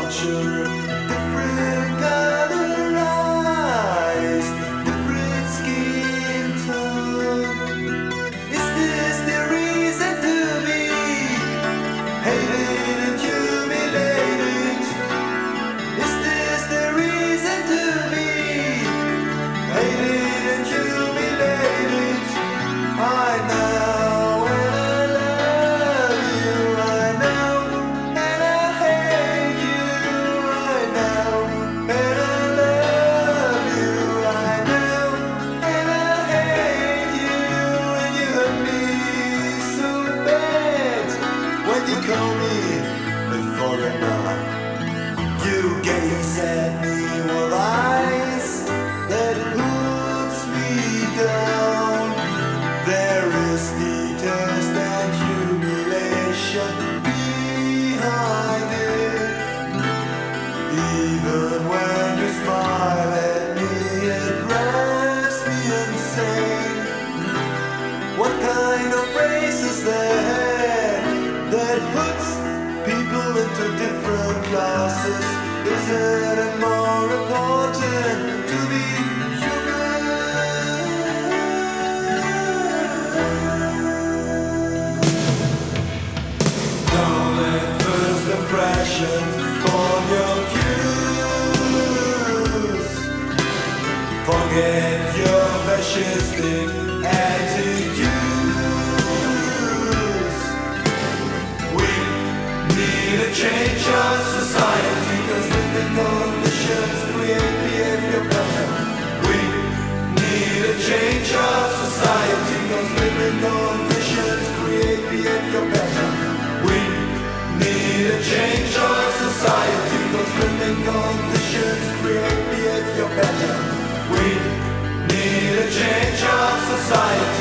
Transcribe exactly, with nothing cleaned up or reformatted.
culture, different color eyes, different skin tone. Is this the reason to be hated and humiliated? Is this the reason to be hated and humiliated? I know and I love you, I know and I hate you, I know and I love you, I know and I hate you, and you hurt me so bad when you call me a foreigner. You gaze at me with eyes that puts me down. There is detest and humiliation behind it. Even when you smile at me, it drives me insane. What kind of race is that that puts people into different classes? Is it more important to be don't let first impression form your views. Forget your fascistic attitudes. We need a change of society, cause living conditions create behavior better. We need a change of society, cause living conditions create behavior better. We need a change of society, cause living conditions create behavior better. We need a change of society.